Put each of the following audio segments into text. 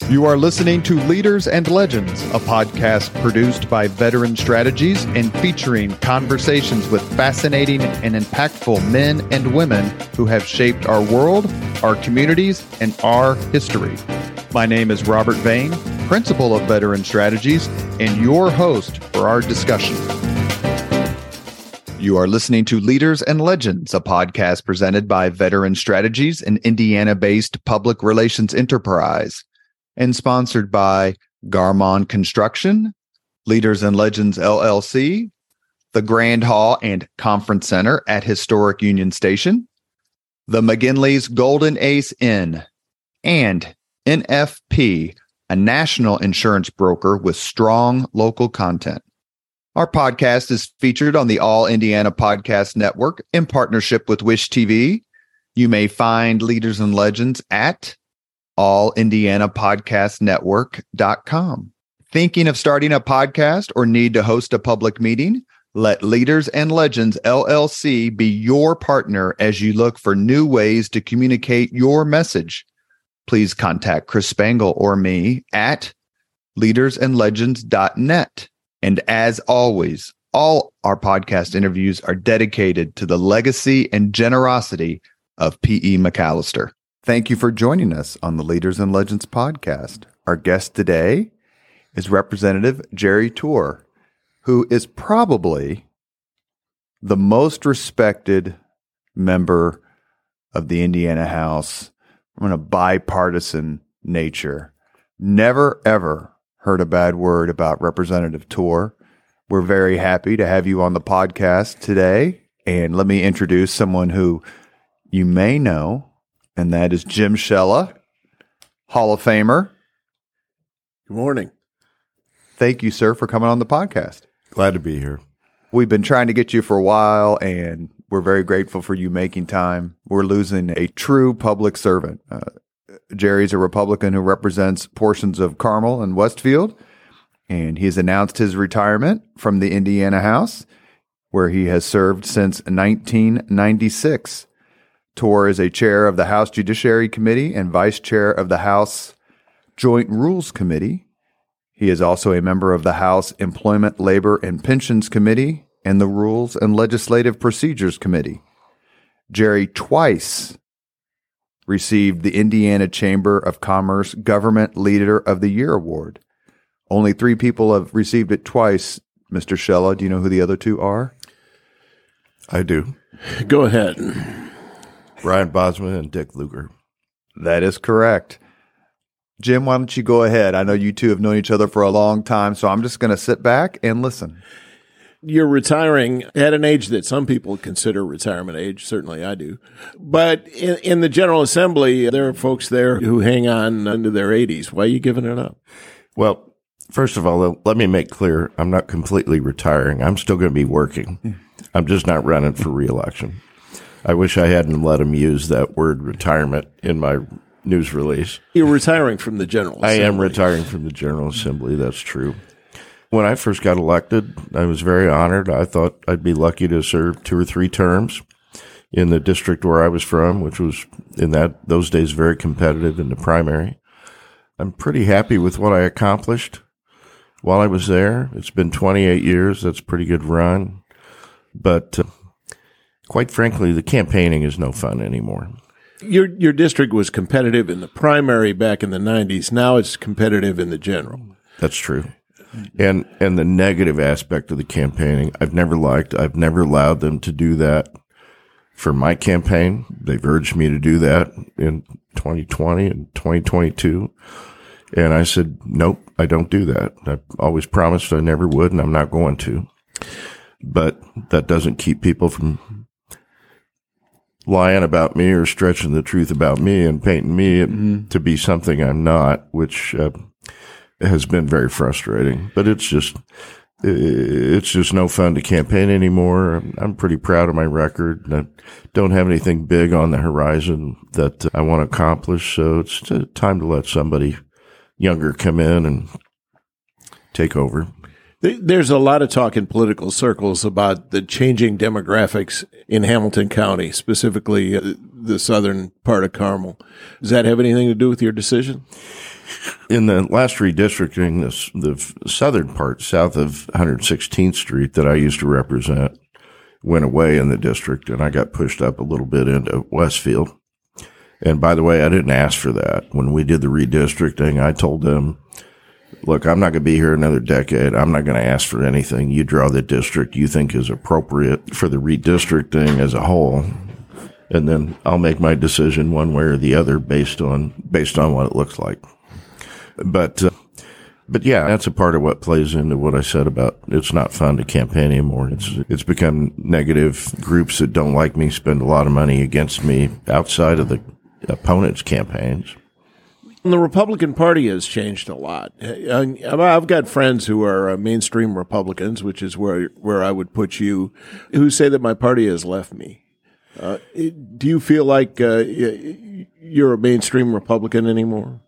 You are listening to Leaders and Legends, a podcast produced by Veteran Strategies and featuring conversations with fascinating and impactful men and women who have shaped our world, our communities, and our history. My name is Robert Vane, Principal of Veteran Strategies, and your host for our discussion. You are listening to Leaders and Legends, a podcast presented by Veteran Strategies, an Indiana-based public relations enterprise, and sponsored by Garmon Construction, Leaders and Legends LLC, the Grand Hall and Conference Center at Historic Union Station, the McGinley's Golden Ace Inn, and NFP, a national insurance broker with strong local content. Our podcast is featured on the All Indiana Podcast Network in partnership with Wish TV. You may find Leaders and Legends at allindianapodcastnetwork.com. Thinking of starting a podcast or need to host a public meeting? Let Leaders and Legends LLC be your partner as you look for new ways to communicate your message. Please contact Chris Spangle or me at leadersandlegends.net. And as always, all our podcast interviews are dedicated to the legacy and generosity of P.E. McAllister. Thank you for joining us on the Leaders and Legends podcast. Our guest today is Representative Jerry Tour, who is probably the most respected member of the Indiana House from a bipartisan nature. Never, ever heard a bad word about Representative Tour. We're very happy to have you on the podcast today. And let me introduce someone who you may know, and that is Jim Shella, Hall of Famer. Good morning. Thank you, sir, for coming on the podcast. Glad to be here. We've been trying to get you for a while, and we're very grateful for you making time. We're losing a true public servant. Jerry's a Republican who represents portions of Carmel and Westfield, and he has announced his retirement from the Indiana House, where he has served since 1996. Tour is a chair of the House Judiciary Committee and vice chair of the House Joint Rules Committee. He is also a member of the House Employment, Labor, and Pensions Committee and the Rules and Legislative Procedures Committee. Jerry twice received the Indiana Chamber of Commerce Government Leader of the Year Award. Only 3 people have received it twice, Mr. Shella. Do you know who the other 2 are? I do. Go ahead. Brian Bosman and Dick Lugar. That is correct. Jim, why don't you go ahead? I know you two have known each other for a long time, so I'm just going to sit back and listen. You're retiring at an age that some people consider retirement age. Certainly I do. But in the General Assembly, there are folks there who hang on into their 80s. Why are you giving it up? Well, first of all, let me make clear, I'm not completely retiring. I'm still going to be working. I'm just not running for re-election. I wish I hadn't let him use that word retirement in my news release. You're retiring from the General Assembly. I am retiring from the General Assembly. That's true. When I first got elected, I was very honored. I thought I'd be lucky to serve 2 or 3 terms in the district where I was from, which was in those days very competitive in the primary. I'm pretty happy with what I accomplished while I was there. It's been 28 years. That's a pretty good run. But quite frankly, the campaigning is no fun anymore. Your district was competitive in the primary back in the 90s. Now it's competitive in the general. That's true. And the negative aspect of the campaigning, I've never liked. I've never allowed them to do that for my campaign. They've urged me to do that in 2020 and 2022. And I said, nope, I don't do that. I've always promised I never would, and I'm not going to. But that doesn't keep people from lying about me or stretching the truth about me and painting me to be something I'm not, which has been very frustrating. But it's just no fun to campaign anymore. I'm pretty proud of my record. I don't have anything big on the horizon that I want to accomplish. So it's time to let somebody younger come in and take over. There's a lot of talk in political circles about the changing demographics in Hamilton County, specifically the southern part of Carmel. Does that have anything to do with your decision? in the last redistricting, the southern part, south of 116th Street, that I used to represent, went away in the district, and I got pushed up a little bit into Westfield. And by the way, I didn't ask for that. When we did the redistricting, I told them, look, I'm not going to be here another decade. I'm not going to ask for anything. You draw the district you think is appropriate for the redistricting as a whole, and then I'll make my decision one way or the other based on what it looks like. But yeah, that's a part of what plays into what I said about it's not fun to campaign anymore. It's become negative. Groups that don't like me spend a lot of money against me outside of the opponents' campaigns. And the Republican Party has changed a lot. I've got friends who are mainstream Republicans, which is where I would put you, who say that my party has left me. Do you feel like you're a mainstream Republican anymore?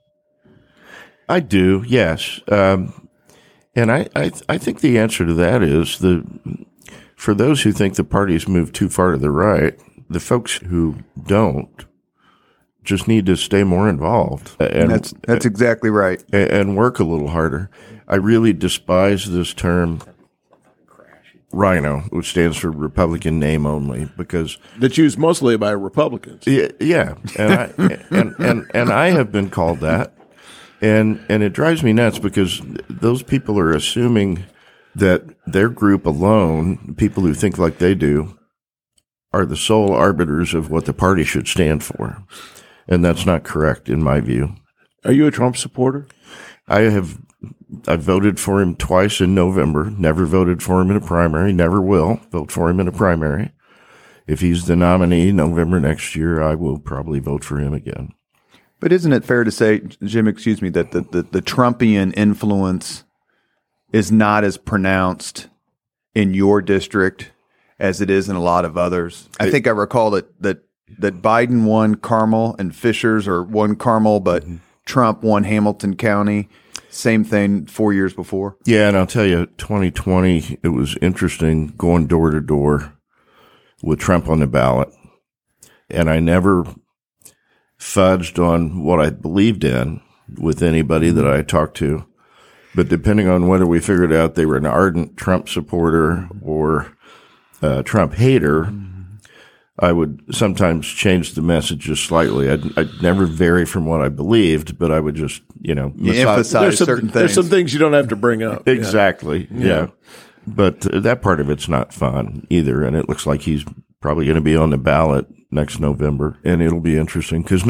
I do, yes. And I think the answer to that is for those who think the party's moved too far to the right, the folks who don't just need to stay more involved. And that's exactly right. And work a little harder. I really despise this term RHINO, which stands for Republican Name Only, because that's used mostly by Republicans. Yeah. And I have been called that. And it drives me nuts because those people are assuming that their group alone, people who think like they do, are the sole arbiters of what the party should stand for. And that's not correct in my view. Are you a Trump supporter? I voted for him twice in November, never voted for him in a primary, never will vote for him in a primary. If he's the nominee November next year, I will probably vote for him again. But isn't it fair to say, Jim, excuse me, that the Trumpian influence is not as pronounced in your district as it is in a lot of others? I think I recall that Biden won Carmel and Fishers, or won Carmel, but Trump won Hamilton County. Same thing 4 years before. Yeah, and I'll tell you, 2020, it was interesting going door to door with Trump on the ballot. And I never fudged on what I believed in with anybody that I talked to. But depending on whether we figured out they were an ardent Trump supporter or a Trump hater, I would sometimes change the messages slightly. I'd never vary from what I believed, but I would just, emphasize certain things. There's some things you don't have to bring up. Exactly. Yeah. But that part of it's not fun either. And it looks like he's probably going to be on the ballot next November. And it'll be interesting because,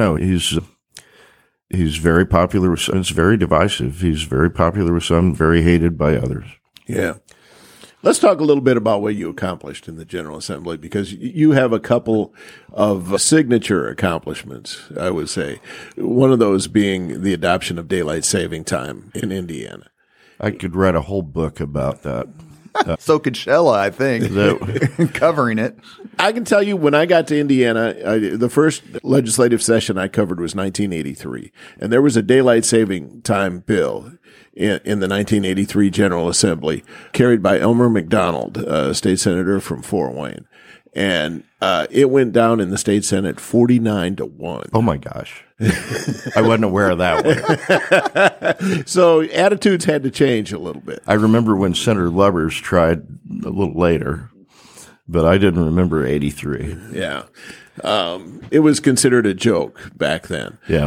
he's very popular with some. It's very divisive. He's very popular with some, very hated by others. Yeah. Let's talk a little bit about what you accomplished in the General Assembly, because you have a couple of signature accomplishments, I would say. One of those being the adoption of daylight saving time in Indiana. I could write a whole book about that. So could Shella, I think, covering it. I can tell you, when I got to Indiana, the first legislative session I covered was 1983, and there was a daylight saving time bill in the 1983 General Assembly carried by Elmer McDonald, a state senator from Fort Wayne. And it went down in the state Senate 49-1. Oh, my gosh. I wasn't aware of that one. So attitudes had to change a little bit. I remember when Senator Lubbers tried a little later, but I didn't remember 83. Yeah. It was considered a joke back then. Yeah.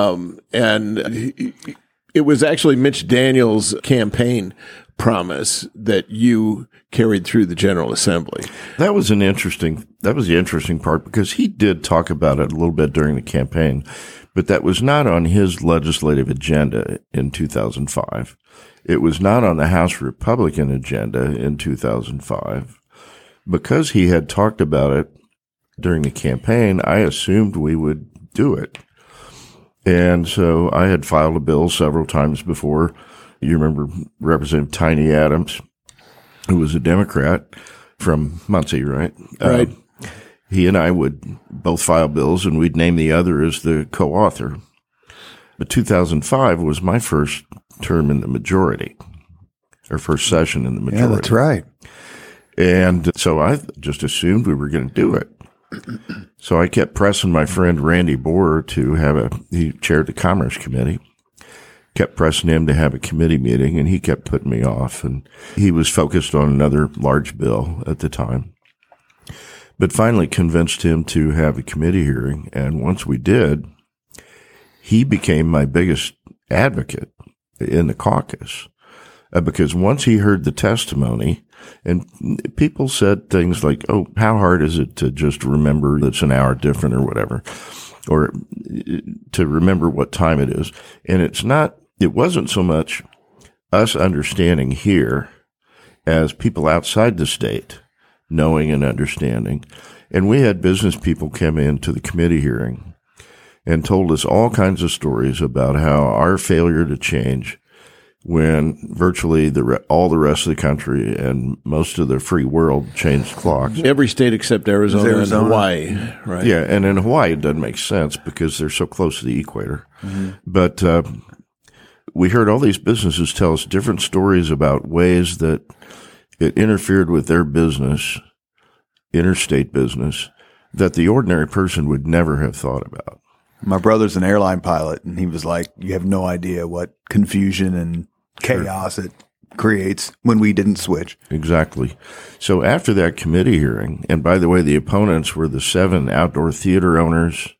And it was actually Mitch Daniels' campaign promise that you carried through the General Assembly. That was the interesting part, because he did talk about it a little bit during the campaign, but that was not on his legislative agenda in 2005. It was not on the House Republican agenda in 2005. Because he had talked about it during the campaign, I assumed we would do it. And so I had filed a bill several times before. You remember Representative Tiny Adams, who was a Democrat from Muncie, right? Right. He and I would both file bills, and we'd name the other as the co-author. But 2005 was my first term in the majority, or first session in the majority. Yeah, that's right. And so I just assumed we were going to do it. So I kept pressing my friend Randy Bohr he chaired the Commerce Committee. kept pressing him to have a committee meeting, and he kept putting me off. And he was focused on another large bill at the time. But finally convinced him to have a committee hearing. And once we did, he became my biggest advocate in the caucus. Because once he heard the testimony, and people said things like, oh, how hard is it to just remember that's an hour different or whatever, or to remember what time it is. And it wasn't so much us understanding here as people outside the state knowing and understanding. And we had business people come into the committee hearing and told us all kinds of stories about how our failure to change when virtually all the rest of the country and most of the free world changed clocks. Every state except Arizona and Hawaii, right? Yeah, and in Hawaii it doesn't make sense because they're so close to the equator. Mm-hmm. But we heard all these businesses tell us different stories about ways that it interfered with their business, interstate business, that the ordinary person would never have thought about. My brother's an airline pilot, and he was like, you have no idea what confusion and chaos it creates when we didn't switch. Exactly. So after that committee hearing, and by the way, the opponents were the 7 outdoor theater owners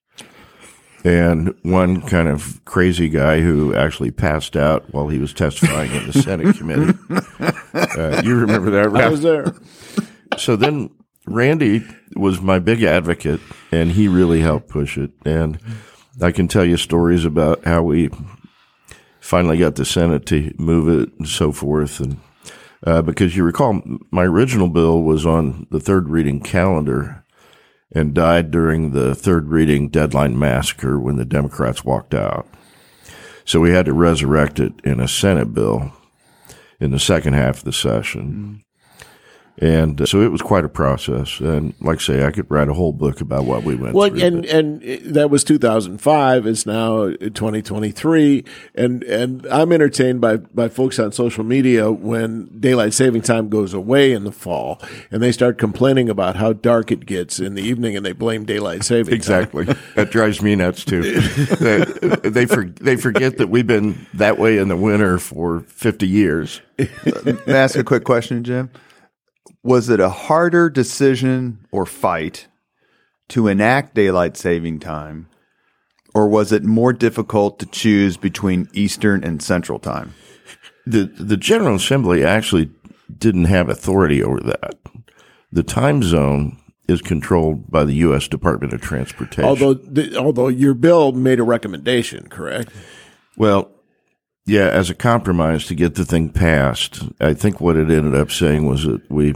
and one kind of crazy guy who actually passed out while he was testifying in the Senate committee. You remember that, Ralph? I was there. So then Randy was my big advocate, and he really helped push it. And I can tell you stories about how we finally got the Senate to move it and so forth. And because you recall, my original bill was on the third reading calendar and died during the third reading deadline massacre when the Democrats walked out. So we had to resurrect it in a Senate bill in the second half of the session. And so it was quite a process. And like I say, I could write a whole book about what we went through. And that was 2005. It's now 2023. And I'm entertained by folks on social media when daylight saving time goes away in the fall and they start complaining about how dark it gets in the evening and they blame daylight saving Exactly. Time. That drives me nuts too. They forget that we've been that way in the winter for 50 years. Let me ask a quick question, Jim. Was it a harder decision or fight to enact daylight saving time, or was it more difficult to choose between Eastern and Central time? The General Assembly actually didn't have authority over that. The time zone is controlled by the U.S. Department of Transportation. Although your bill made a recommendation, correct? Well, yeah, as a compromise to get the thing passed, I think what it ended up saying was that we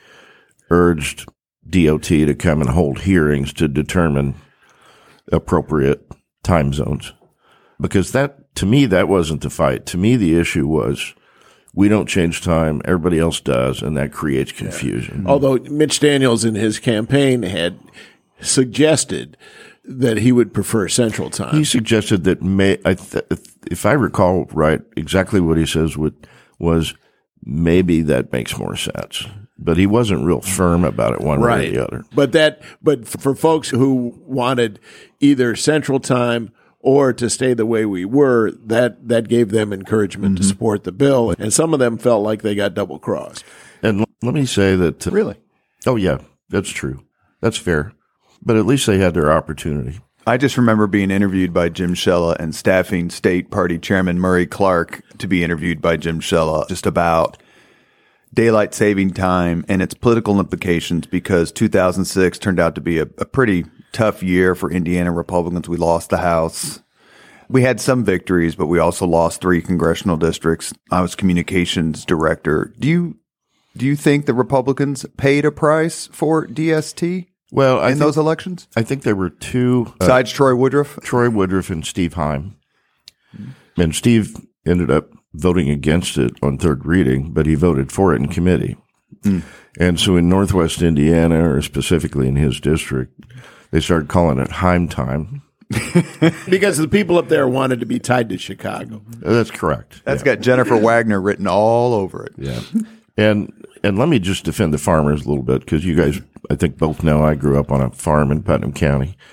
urged DOT to come and hold hearings to determine appropriate time zones. Because to me, that wasn't the fight. To me, the issue was we don't change time, everybody else does, and that creates confusion. Yeah. Although Mitch Daniels in his campaign had suggested that he would prefer Central time. He suggested that if I recall right, exactly what he says was maybe that makes more sense. But he wasn't real firm about it one way or the other. But for folks who wanted either Central time or to stay the way we were, that gave them encouragement to support the bill. And some of them felt like they got double crossed. And let me say that. Really? Oh, yeah, that's true. That's fair. But at least they had their opportunity. I just remember being interviewed by Jim Shella and staffing State Party Chairman Murray Clark to be interviewed by Jim Shella just about daylight saving time and its political implications, because 2006 turned out to be a pretty tough year for Indiana Republicans. We lost the House. We had some victories, but we also lost 3 congressional districts. I was communications director. Do you think the Republicans paid a price for DST? Well, in those elections? I think there were 2. Besides Troy Woodruff? Troy Woodruff and Steve Heim. And Steve ended up voting against it on third reading, but he voted for it in committee. And so in Northwest Indiana, or specifically in his district, they started calling it Heim time. Because the people up there wanted to be tied to Chicago. That's correct. That's got Jennifer Wagner written all over it. Yeah. And let me just defend the farmers a little bit, because you guys, I think, both know I grew up on a farm in Putnam County.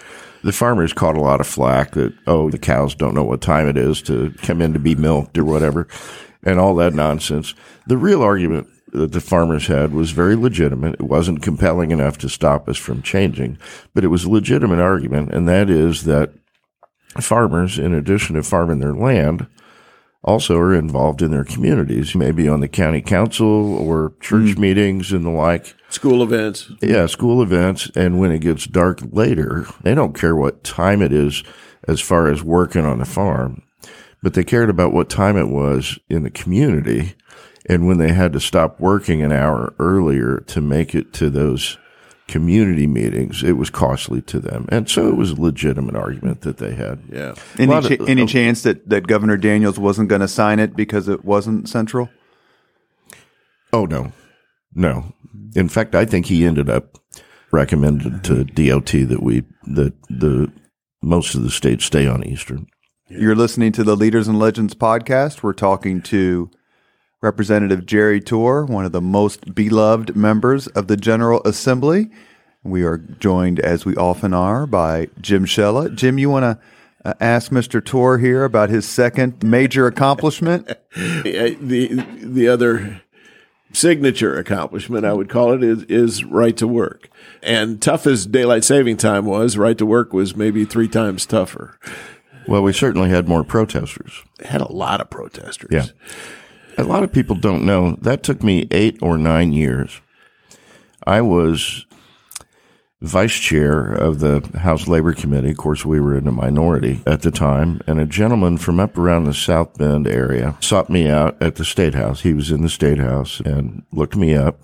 the farmers caught a lot of flack that, the cows don't know what time it is to come in to be milked or whatever, and all that nonsense. The real argument that the farmers had was very legitimate. It wasn't compelling enough to stop us from changing, but it was a legitimate argument, and that is that farmers, in addition to farming their land, also are involved in their communities, maybe on the county council or church meetings and the like. School events. Yeah, school events. And when it gets dark later, they don't care what time it is as far as working on the farm, but they cared about what time it was in the community. And when they had to stop working an hour earlier to make it to those community meetings, it was costly to them. And so it was a legitimate argument that they had. Yeah. Any chance that Governor Daniels wasn't going to sign it because it wasn't central? Oh, no. No. In fact, I think he ended up recommended to DOT that most of the states stay on Eastern. You're listening to the Leaders and Legends podcast. We're talking to Representative Jerry Tour, one of the most beloved members of the General Assembly. We are joined, as we often are, by Jim Shella. Jim, you want to ask Mr. Tour here about his second major accomplishment? The other signature accomplishment, I would call it, is right to work. And tough as daylight saving time was, right to work was maybe 3 times tougher. Well, we certainly had more protesters. Had a lot of protesters. Yeah. A lot of people don't know that took me 8 or 9 years. I was vice chair of the House Labor Committee. Of course, we were in a minority at the time, and a gentleman from up around the South Bend area sought me out at the State House. He was in the State House and looked me up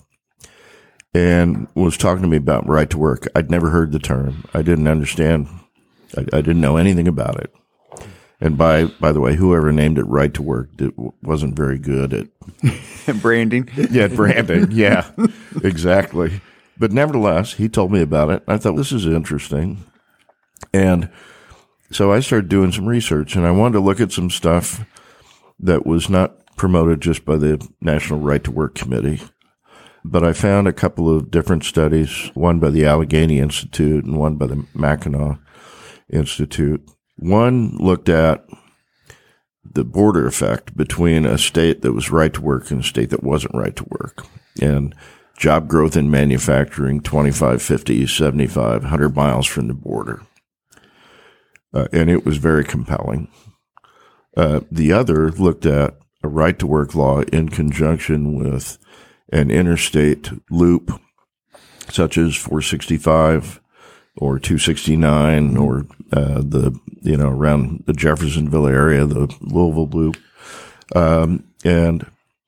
and was talking to me about right to work. I'd never heard the term. I didn't understand. I didn't know anything about it. And by the way, whoever named it right to work wasn't very good at branding. Yeah, branding. Yeah, exactly. But nevertheless, he told me about it. I thought, this is interesting. And so I started doing some research, and I wanted to look at some stuff that was not promoted just by the National Right to Work Committee. But I found a couple of different studies, one by the Allegheny Institute and one by the Mackinac Institute. One looked at the border effect between a state that was right to work and a state that wasn't right to work. And job growth in manufacturing, 25, 50, 75, 100 miles from the border. And it was very compelling. The other looked at a right to work law in conjunction with an interstate loop, such as 465 or 269 or around the Jeffersonville area, the Louisville loop. And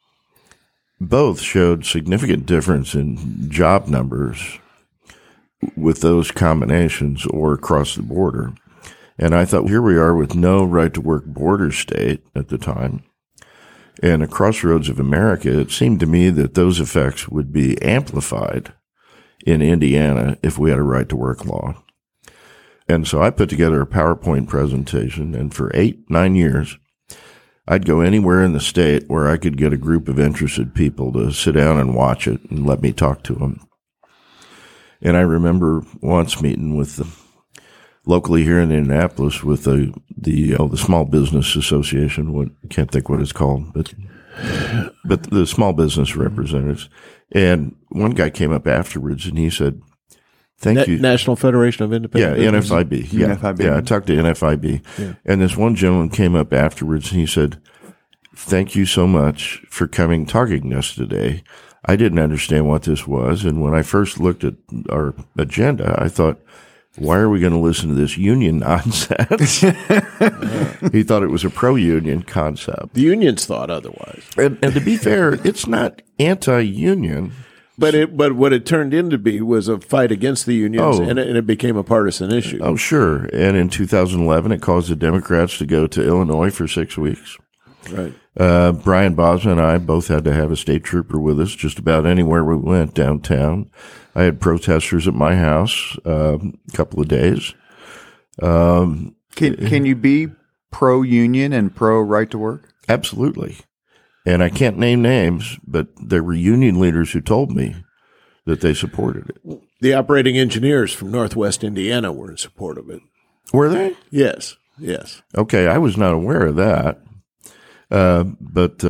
both showed significant difference in job numbers with those combinations or across the border. And I thought, here we are with no right to work border state at the time. And a crossroads of America, it seemed to me that those effects would be amplified in Indiana if we had a right to work law. And so I put together a PowerPoint presentation, and for 8-9 years, I'd go anywhere in the state where I could get a group of interested people to sit down and watch it and let me talk to them. And I remember once meeting with locally here in Indianapolis with the Small Business Association. I can't think what it's called, but the small business representatives. And one guy came up afterwards and he said, "Thank you, National Federation of Independent Business." NFIB. Yeah, NFIB. Yeah, I talked to NFIB, and this one gentleman came up afterwards and he said, "Thank you so much for talking to us today. I didn't understand what this was, and when I first looked at our agenda, I thought, why are we going to listen to this union nonsense?" He thought it was a pro-union concept. The unions thought otherwise. And to be fair, it's not anti-union. But what it turned into be was a fight against the unions, and it became a partisan issue. Oh, sure. And in 2011, it caused the Democrats to go to Illinois for 6 weeks. Right. Brian Bosma and I both had to have a state trooper with us just about anywhere we went downtown. I had protesters at my house a couple of days. Can you be pro-union and pro-right to work? Absolutely. And I can't name names, but there were union leaders who told me that they supported it. The operating engineers from Northwest Indiana were in support of it. Were they? Yes. Okay, I was not aware of that. But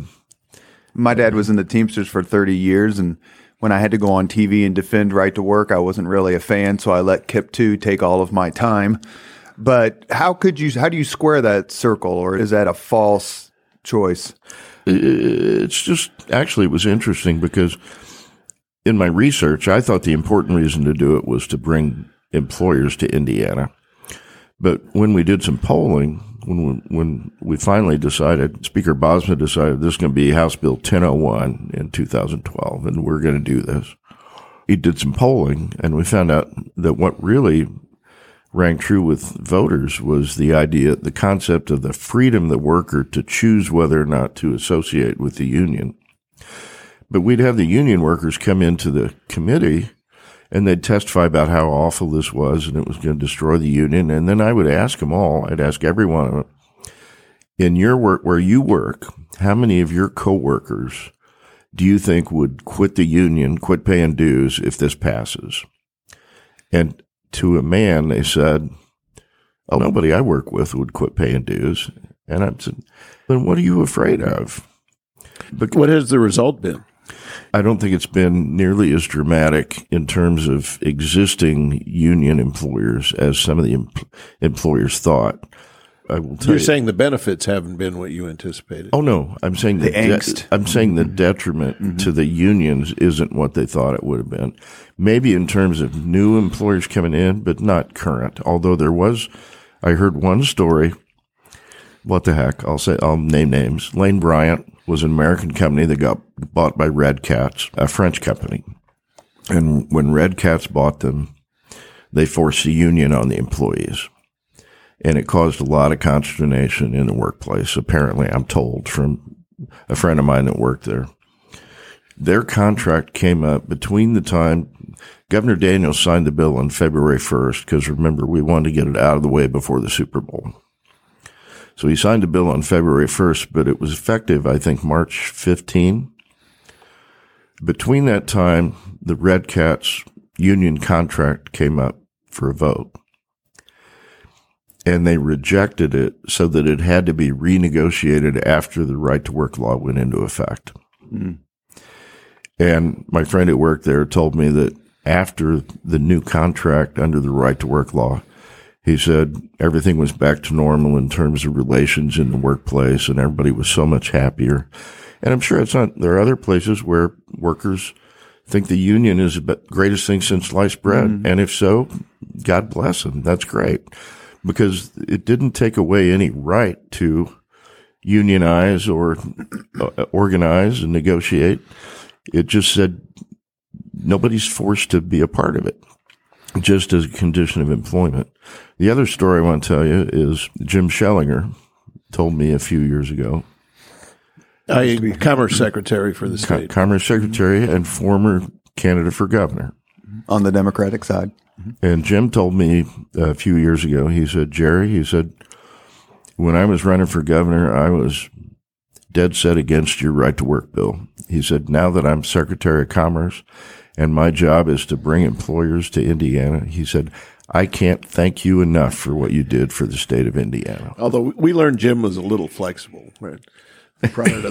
My dad was in the Teamsters for 30 years, and when I had to go on TV and defend right to work, I wasn't really a fan, so I let KIPP 2 take all of my time. But how do you square that circle, or is that a false choice? it's just, actually, it was interesting because in my research, I thought the important reason to do it was to bring employers to Indiana. But when we did some polling, when we finally decided, Speaker Bosma decided this is going to be House Bill 1001 in 2012, and we're going to do this. He did some polling, and we found out that what really rang true with voters was the concept of the freedom of the worker to choose whether or not to associate with the union. But we'd have the union workers come into the committee and they'd testify about how awful this was and it was going to destroy the union. And then I would ask them all, I'd ask every one of them, in your work, where you work, how many of your coworkers do you think would quit the union, quit paying dues if this passes? And to a man, they said, oh, nobody I work with would quit paying dues. And I said, then what are you afraid of? But what has the result been? I don't think it's been nearly as dramatic in terms of existing union employers as some of the employers thought. I will tell You're saying the benefits haven't been what you anticipated. Oh no, I'm saying the angst. I'm saying the detriment to the unions isn't what they thought it would have been. Maybe in terms of new employers coming in, but not current. Although I heard one story. What the heck? I'll name names. Lane Bryant was an American company that got bought by Red Cats, a French company. And when Red Cats bought them, they forced the union on the employees. And it caused a lot of consternation in the workplace, apparently, I'm told, from a friend of mine that worked there. Their contract came up between the time Governor Daniels signed the bill on February 1st, because remember, we wanted to get it out of the way before the Super Bowl. So he signed a bill on February 1st, but it was effective, I think, March 15. Between that time, the Red Cats union contract came up for a vote. And they rejected it so that it had to be renegotiated after the right to work law went into effect. Mm. And my friend who worked there told me that after the new contract under the right to work law, he said everything was back to normal in terms of relations in the workplace and everybody was so much happier. And I'm sure there are other places where workers think the union is the greatest thing since sliced bread. Mm. And if so, God bless them. That's great. Because it didn't take away any right to unionize or organize and negotiate. It just said nobody's forced to be a part of it, just as a condition of employment. The other story I want to tell you is Jim Schellinger told me a few years ago. Commerce Secretary for the state. Commerce Secretary and former candidate for governor. On the Democratic side. And Jim told me a few years ago, he said, Jerry, when I was running for governor, I was dead set against your right to work bill. He said, now that I'm Secretary of Commerce and my job is to bring employers to Indiana, he said, I can't thank you enough for what you did for the state of Indiana. Although we learned Jim was a little flexible right, prior to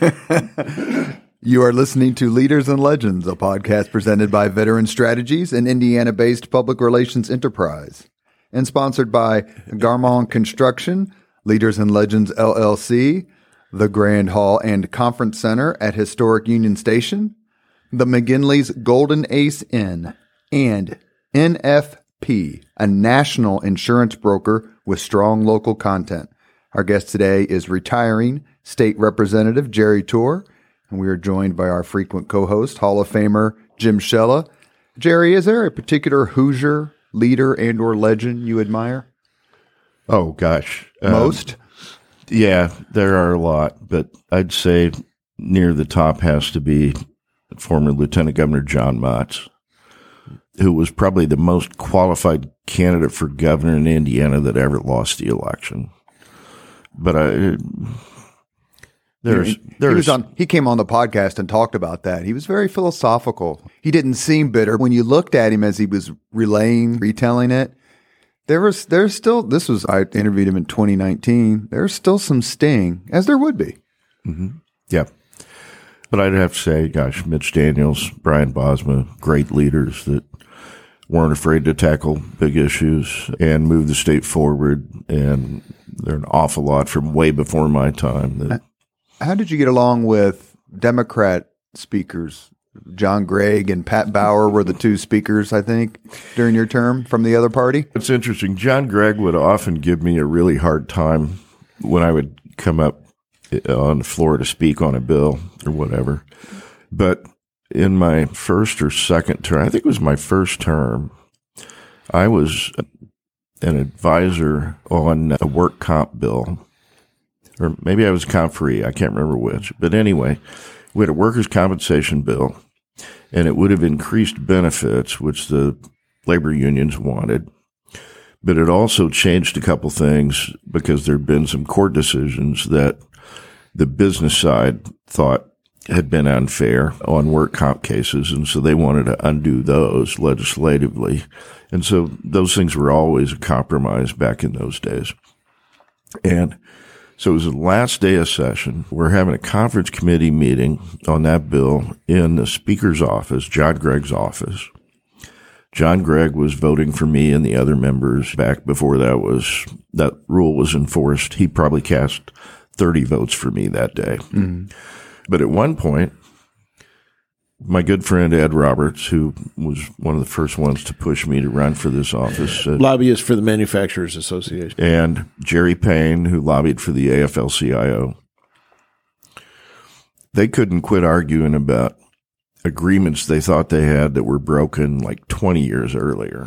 that. You are listening to Leaders and Legends, a podcast presented by Veteran Strategies, an Indiana-based public relations enterprise, and sponsored by Garmong Construction, Leaders and Legends LLC, the Grand Hall and Conference Center at Historic Union Station, the McGinley's Golden Ace Inn, and NFP, a national insurance broker with strong local content. Our guest today is retiring State Representative Jerry Tour, and we are joined by our frequent co-host, Hall of Famer Jim Schella. Jerry, is there a particular Hoosier leader and or legend you admire? Oh, gosh. Most? Yeah, there are a lot, but I'd say near the top has to be former Lieutenant Governor John Motz, who was probably the most qualified candidate for governor in Indiana that ever lost the election. But he came on the podcast and talked about that. He was very philosophical. He didn't seem bitter. When you looked at him as he was retelling it, there's still, I interviewed him in 2019. There's still some sting, as there would be. Mm-hmm. Yeah. But I'd have to say, gosh, Mitch Daniels, Brian Bosma, great leaders that weren't afraid to tackle big issues and move the state forward. And they're an awful lot from way before my time. How did you get along with Democrat speakers? John Gregg and Pat Bauer were the two speakers, I think, during your term from the other party. It's interesting. John Gregg would often give me a really hard time when I would come up on the floor to speak on a bill or whatever. But in my first or second term, I think it was my first term, I was an advisor on a work comp bill. Or maybe I was comp free. I can't remember which. But anyway, we had a workers' compensation bill, and it would have increased benefits, which the labor unions wanted. But it also changed a couple things because there had been some court decisions that the business side thought had been unfair on work comp cases, and so they wanted to undo those legislatively. And so those things were always a compromise back in those days. And so it was the last day of session. We're having a conference committee meeting on that bill in the speaker's office, John Gregg's office. John Gregg was voting for me and the other members back before that rule was enforced. He probably cast 30 votes for me that day. Mm-hmm. But at one point, my good friend Ed Roberts, who was one of the first ones to push me to run for this office. Lobbyist for the Manufacturers Association. And Jerry Payne, who lobbied for the AFL-CIO. They couldn't quit arguing about agreements they thought they had that were broken like 20 years earlier.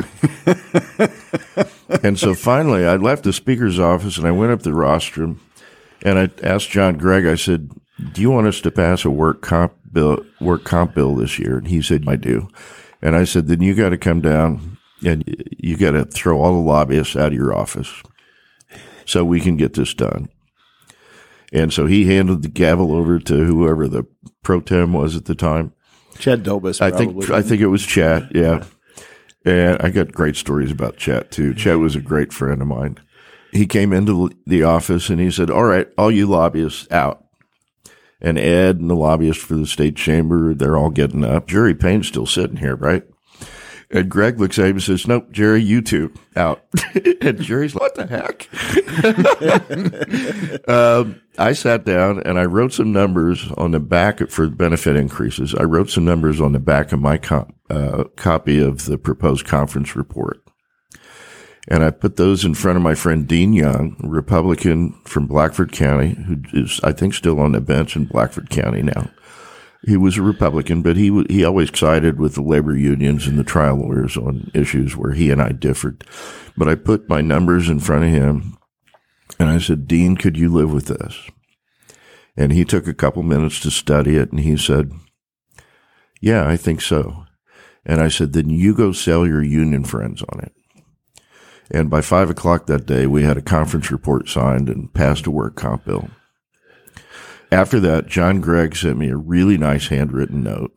And so finally, I left the speaker's office and I went up the rostrum and I asked John Gregg, I said, do you want us to pass a work comp bill this year? And he said, I do. And I said, then you got to come down and you got to throw all the lobbyists out of your office so we can get this done. And so he handed the gavel over to whoever the pro tem was at the time. Chet Dobus, I think it was Chet, yeah. And I got great stories about Chet, too. Chet was a great friend of mine. He came into the office and he said, all right, all you lobbyists out. And Ed and the lobbyist for the state chamber, they're all getting up. Jerry Payne's still sitting here, right? And Gregg looks at him and says, nope, Jerry, you two out. And Jerry's like, what the heck? I sat down and I wrote some numbers on the back for benefit increases. I wrote some numbers on the back of my copy of the proposed conference report. And I put those in front of my friend Dean Young, a Republican from Blackford County, who is, I think, still on the bench in Blackford County now. He was a Republican, but he always sided with the labor unions and the trial lawyers on issues where he and I differed. But I put my numbers in front of him, and I said, Dean, could you live with this? And he took a couple minutes to study it, and he said, yeah, I think so. And I said, then you go sell your union friends on it. And by 5 o'clock that day, we had a conference report signed and passed a work comp bill. After that, John Gregg sent me a really nice handwritten note.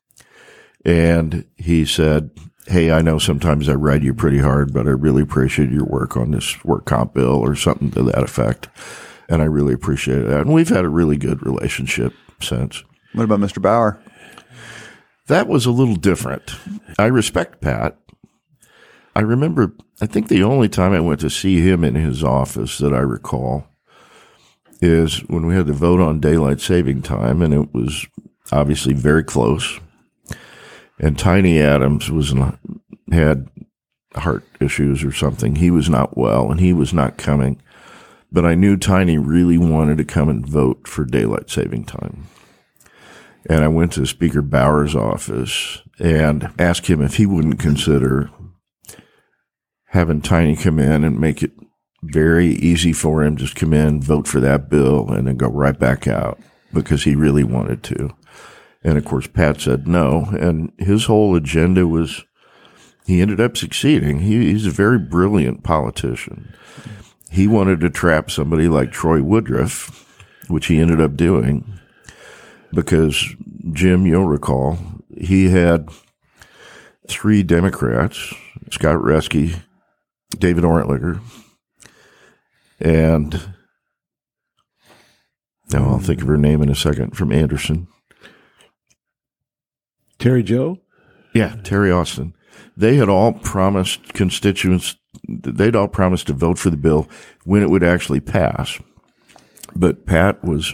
And he said, hey, I know sometimes I write you pretty hard, but I really appreciate your work on this work comp bill or something to that effect. And I really appreciate that. And we've had a really good relationship since. What about Mr. Bauer? That was a little different. I respect Pat. I remember, I think the only time I went to see him in his office that I recall is when we had to vote on daylight saving time, and it was obviously very close. And Tiny Adams had heart issues or something. He was not well, and he was not coming. But I knew Tiny really wanted to come and vote for daylight saving time. And I went to Speaker Bauer's office and asked him if he wouldn't consider having Tiny come in and make it very easy for him, just come in, vote for that bill, and then go right back out because he really wanted to. And, of course, Pat said no, and his whole agenda was he ended up succeeding. He's a very brilliant politician. He wanted to trap somebody like Troy Woodruff, which he ended up doing, because, Jim, you'll recall, he had 3 Democrats, Scott Reske, David Orentlicher, and now I'll think of her name in a second, from Anderson. Terry Joe? Yeah, Terry Austin. They had all promised constituents, they'd all promised to vote for the bill when it would actually pass. But Pat was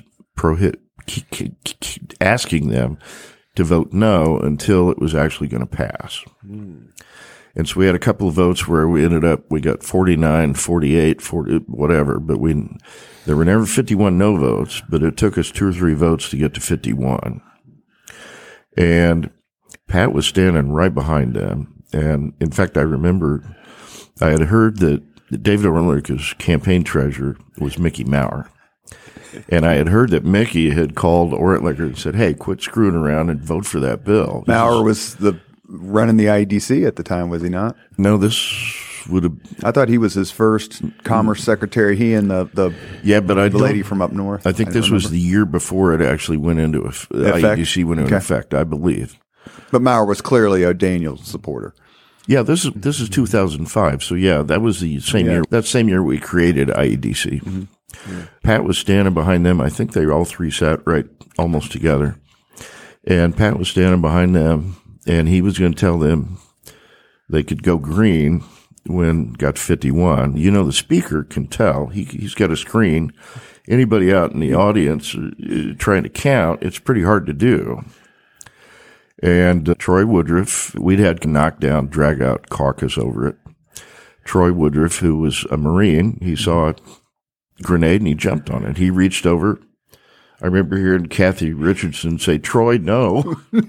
asking them to vote no until it was actually going to pass. And so we had a couple of votes where we got 49, 48, 40, whatever, but there were never 51 no votes, but it took us 2 or 3 votes to get to 51. And Pat was standing right behind them. And in fact, I remember I had heard that David Orentlicher's campaign treasurer was Mickey Maurer. And I had heard that Mickey had called Orentlicher and said, "Hey, quit screwing around and vote for that bill." Maurer was running the IEDC at the time, was he not? No, this would have. I thought he was his first commerce secretary. He and the lady from up north. I think this was the year before it actually went into IEDC went into effect, I believe. But Maurer was clearly a Daniels supporter. Yeah, this is 2005. So yeah, that was the same year. That same year we created IEDC. Mm-hmm. Yeah. Pat was standing behind them. I think they all three sat right almost together. And Pat was standing behind them, and he was going to tell them they could go green when got 51. You know, the speaker can tell. He's got a screen. Anybody out in the audience trying to count, it's pretty hard to do. And Troy Woodruff, we'd had knockdown, drag-out caucus over it. Troy Woodruff, who was a Marine, he saw a grenade and he jumped on it. He reached over. I remember hearing Kathy Richardson say, "Troy, no."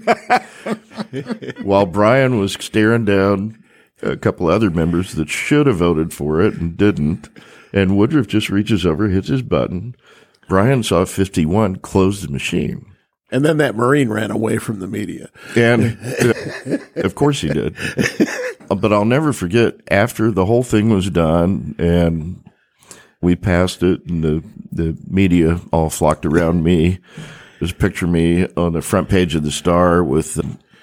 While Brian was staring down a couple other members that should have voted for it and didn't. And Woodruff just reaches over, hits his button. Brian saw 51, closed the machine. And then that Marine ran away from the media. And of course he did. But I'll never forget, after the whole thing was done and we passed it and the media all flocked around me, there's a picture of me on the front page of the Star with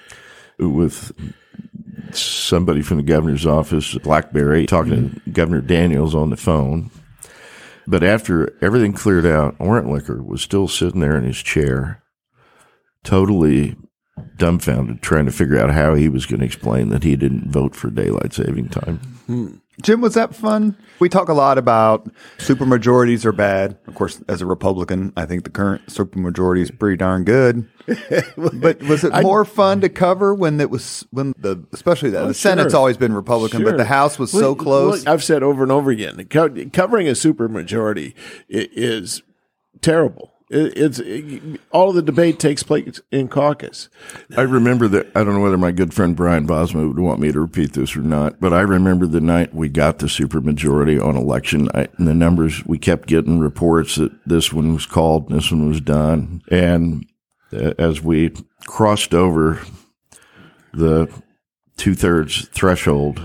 somebody from the governor's office, Blackberry, talking to Governor Daniels on the phone. But after everything cleared out, Orentlicher was still sitting there in his chair, totally dumbfounded, trying to figure out how he was going to explain that he didn't vote for daylight saving time. Jim, was that fun? We talk a lot about supermajorities are bad. Of course, as a Republican, I think the current supermajority is pretty darn good. But was it more fun to cover especially the Senate's always been Republican, but the House was so close? I've said over and over again, covering a supermajority is terrible. It's all of the debate takes place in caucus. I remember that. I don't know whether my good friend Brian Bosma would want me to repeat this or not, but I remember the night we got the supermajority on election night, and the numbers, we kept getting reports that this one was called, and this one was done, and as we crossed over the 2/3 threshold,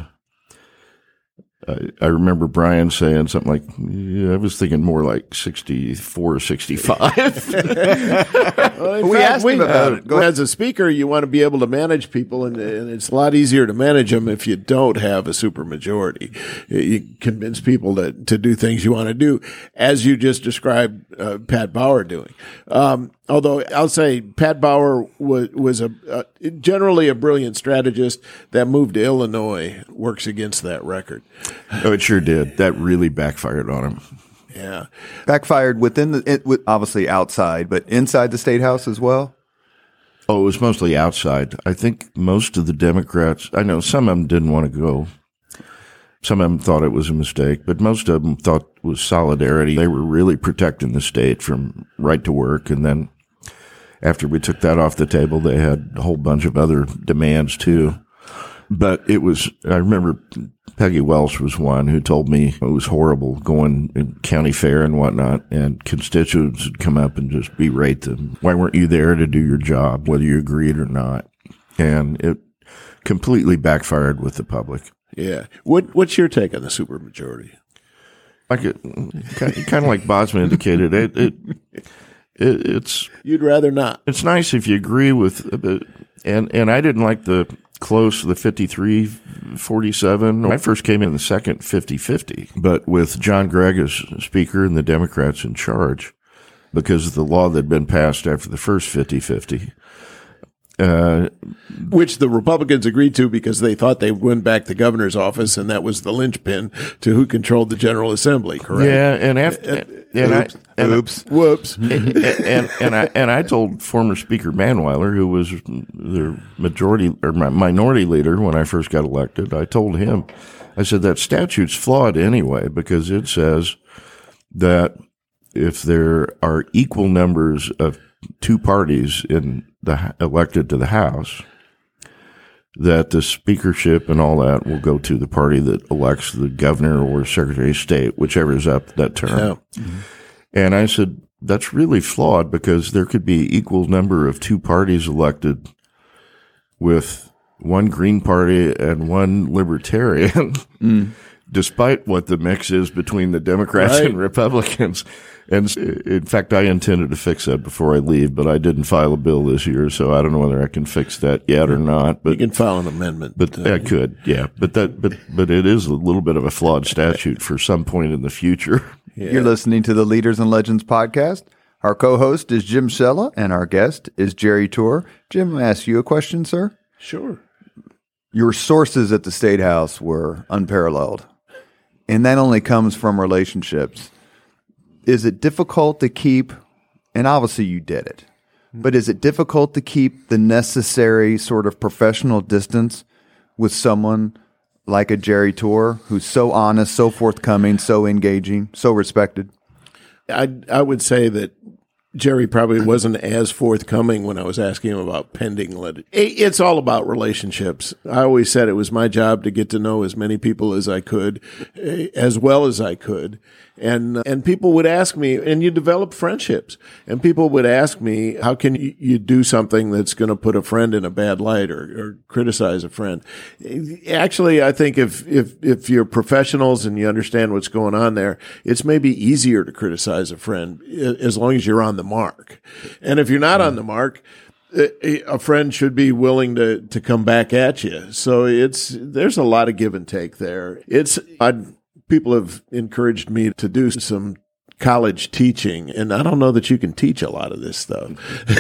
I remember Brian saying something like, "Yeah, I was thinking more like 64 or 65. We asked him about it. As a speaker, you want to be able to manage people, and it's a lot easier to manage them if you don't have a supermajority. You convince people to do things you want to do, as you just described Pat Bauer doing. Although I'll say Pat Bauer was generally a brilliant strategist. That move to Illinois works against that record. Oh, it sure did. That really backfired on him. Yeah. Backfired obviously outside, but inside the State House as well? Oh, it was mostly outside. I think most of the Democrats, I know some of them didn't want to go. Some of them thought it was a mistake, but most of them thought it was solidarity. They were really protecting the state from right to work. And then after we took that off the table, they had a whole bunch of other demands too. But I remember Peggy Welsh was one who told me it was horrible going in county fair and whatnot, and constituents would come up and just berate them. Why weren't you there to do your job, whether you agreed or not? And it completely backfired with the public. Yeah. What's your take on the supermajority? Like kind of like Bosma indicated, it's you'd rather not. It's nice if you agree with, and I didn't like the close to the 53-47. I first came in the second 50-50, but with John Gregg as Speaker and the Democrats in charge, because of the law that had been passed after the first 50-50. Which the Republicans agreed to because they thought they would win back the governor's office, and that was the linchpin to who controlled the General Assembly, correct? Yeah, and Whoops. And I told former Speaker Manweiler, who was the minority leader when I first got elected, I told him, I said, that statute's flawed anyway, because it says that if there are equal numbers of two parties elected to the House, that the speakership and all that will go to the party that elects the governor or secretary of state, whichever is up that term. Yeah. Mm-hmm. And I said, that's really flawed, because there could be equal number of two parties elected with one Green Party and one Libertarian, despite what the mix is between the Democrats and Republicans. And in fact, I intended to fix that before I leave, but I didn't file a bill this year, so I don't know whether I can fix that yet or not. But you can file an amendment. But I could, yeah. But it is a little bit of a flawed statute for some point in the future. Yeah. You're listening to the Leaders and Legends podcast. Our co-host is Jim Sella, and our guest is Jerry Tour. Jim, I ask you a question, sir. Sure. Your sources at the State House were unparalleled, and that only comes from relationships. Is it difficult to keep, and obviously you did it, but is it difficult to keep the necessary sort of professional distance with someone like a Jerry Tour, who's so honest, so forthcoming, so engaging, so respected? I would say that Jerry probably wasn't as forthcoming when I was asking him about pending litigation. It's all about relationships. I always said it was my job to get to know as many people as I could, as well as I could. And people would ask me, and you develop friendships, and people would ask me, how can you do something that's going to put a friend in a bad light or criticize a friend? Actually, I think if you're professionals and you understand what's going on there, it's maybe easier to criticize a friend as long as you're on the mark. And if you're not on the mark, a friend should be willing to come back at you. So there's a lot of give and take there. People have encouraged me to do some college teaching, and I don't know that you can teach a lot of this stuff.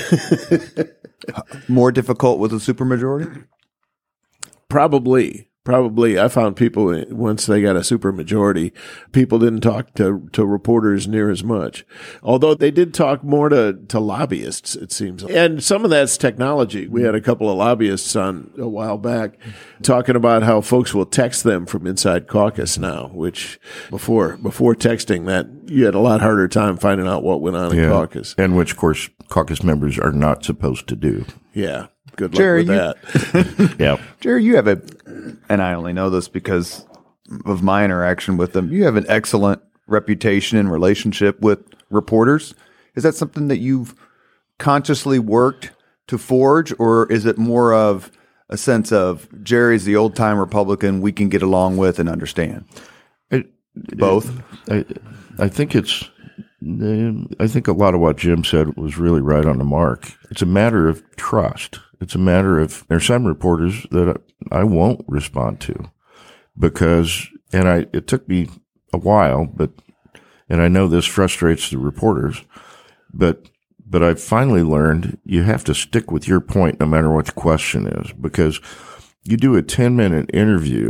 More difficult with a supermajority? Probably. I found people, once they got a supermajority, people didn't talk to reporters near as much. Although they did talk more to lobbyists, it seems. And some of that's technology. We had a couple of lobbyists on a while back talking about how folks will text them from inside caucus now, which before texting that, you had a lot harder time finding out what went on in caucus. And which, of course, caucus members are not supposed to do. Yeah. Good luck Jerry, with that. Yeah. Jerry, you have and I only know this because of my interaction with them, you have an excellent reputation and relationship with reporters. Is that something that you've consciously worked to forge, or is it more of a sense of Jerry's the old-time Republican we can get along with and understand? Both? I think I think a lot of what Jim said was really right on the mark. It's a matter of trust. It's a matter of, there's some reporters that I won't respond to because, it took me a while, and I know this frustrates the reporters, but I've finally learned you have to stick with your point no matter what the question is, because you do a 10-minute interview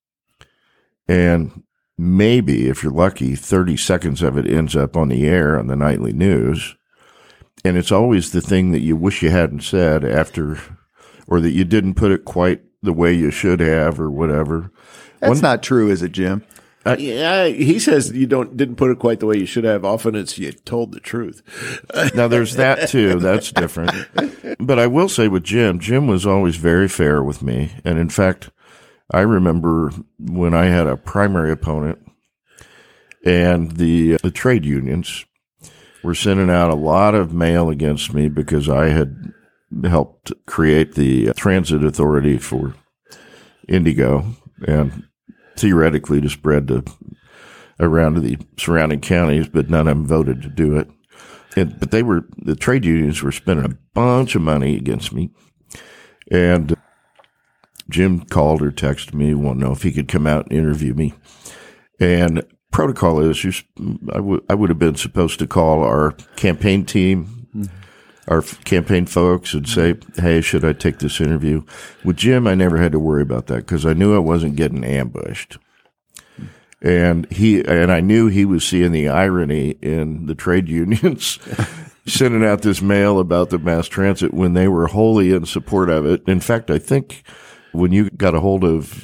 and maybe, if you're lucky, 30 seconds of it ends up on the air on the nightly news. And it's always the thing that you wish you hadn't said after, or that you didn't put it quite the way you should have or whatever. That's not true, is it, Jim? Yeah, he says you didn't put it quite the way you should have. Often it's you told the truth. Now there's that too. That's different. But I will say with Jim was always very fair with me. And in fact, I remember when I had a primary opponent and the trade unions were sending out a lot of mail against me because I had helped create the transit authority for Indigo and theoretically to spread around to the surrounding counties, but none of them voted to do it. But the trade unions were spending a bunch of money against me. And Jim called or texted me, wanted to know if he could come out and interview me. And protocol is I would have been supposed to call our campaign team, our campaign folks, and say, hey, should I take this interview? With Jim, I never had to worry about that because I knew I wasn't getting ambushed. And I knew he was seeing the irony in the trade unions sending out this mail about the mass transit when they were wholly in support of it. In fact, I think when you got a hold of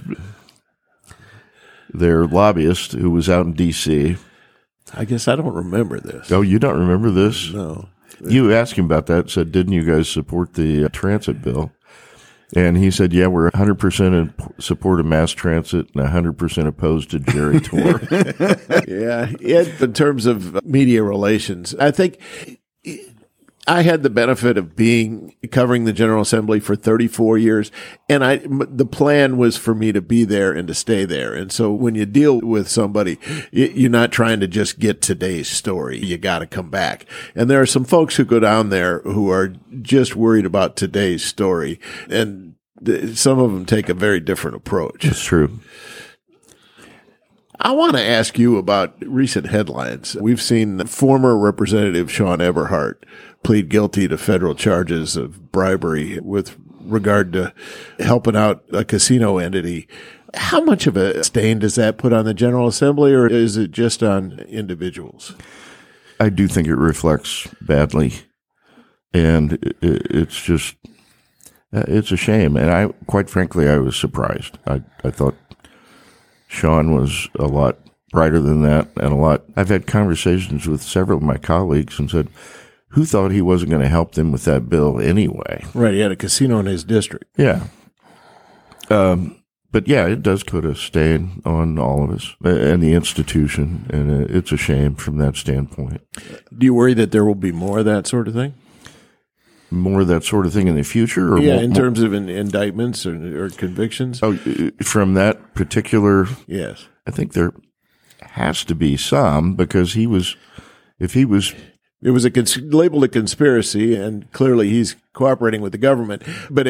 their lobbyist who was out in D.C. I guess I don't remember this. Oh, you don't remember this? No. You asked him about that, said, didn't you guys support the transit bill? And he said, yeah, we're 100% in support of mass transit and 100% opposed to Jerry Torr. Yeah. In terms of media relations, I think I had the benefit of covering the General Assembly for 34 years, and the plan was for me to be there and to stay there. And so when you deal with somebody, you're not trying to just get today's story. You got to come back. And there are some folks who go down there who are just worried about today's story, and some of them take a very different approach. It's true. I want to ask you about recent headlines. We've seen former Representative Sean Eberhardt plead guilty to federal charges of bribery with regard to helping out a casino entity. How much of a stain does that put on the General Assembly, or is it just on individuals? I do think it reflects badly, and it's just, it's a shame. And quite frankly, I was surprised. I thought Sean was a lot brighter than that, and I've had conversations with several of my colleagues and said, who thought he wasn't going to help them with that bill anyway? Right. He had a casino in his district. Yeah. But yeah, it does put a stain on all of us and the institution, and it's a shame from that standpoint. Do you worry that there will be more of that sort of thing? More of that sort of thing in the future? Or yeah, in terms of indictments or convictions? Oh, from that particular? Yes. I think there has to be some, because It was labeled a conspiracy, and clearly he's cooperating with the government. But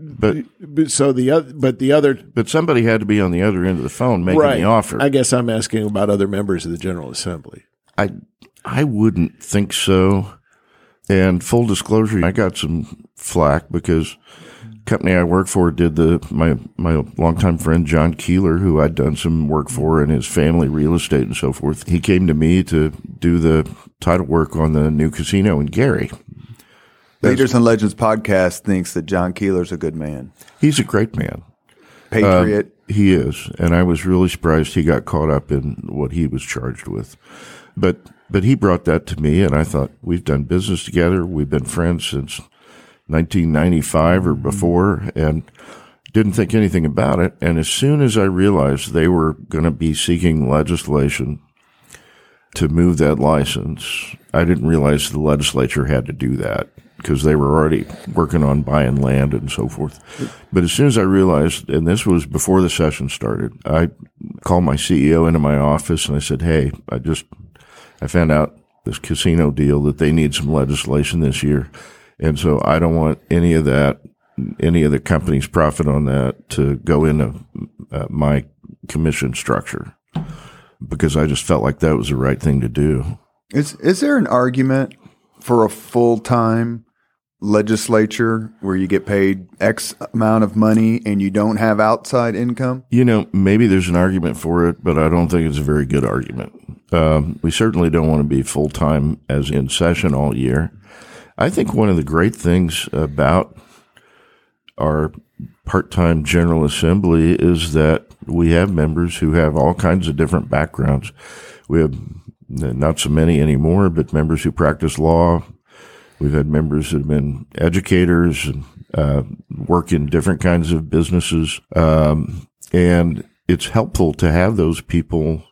somebody had to be on the other end of the phone making the offer. I guess I'm asking about other members of the General Assembly. I wouldn't think so. And full disclosure, I got some flack because the company I work for did my longtime friend John Keeler, who I'd done some work for, and his family real estate and so forth. He came to me to do the title work on the new casino in Gary. Leaders and Legends podcast thinks that John Keeler's a good man. He's a great man. Patriot. He is. And I was really surprised he got caught up in what he was charged with. But he brought that to me, and I thought, we've done business together. We've been friends since 1995 or before, and didn't think anything about it. And as soon as I realized they were going to be seeking legislation to move that license, I didn't realize the legislature had to do that because they were already working on buying land and so forth. But as soon as I realized, and this was before the session started, I called my CEO into my office and I said, hey, I found out this casino deal that they need some legislation this year. And so I don't want any of the company's profit on that to go into my commission structure, because I just felt like that was the right thing to do. Is there an argument for a full-time legislature where you get paid X amount of money and you don't have outside income? Maybe there's an argument for it, but I don't think it's a very good argument. We certainly don't want to be full-time as in session all year. I think one of the great things about our part-time General Assembly is that we have members who have all kinds of different backgrounds. We have not so many anymore, but members who practice law. We've had members that have been educators and work in different kinds of businesses. And it's helpful to have those people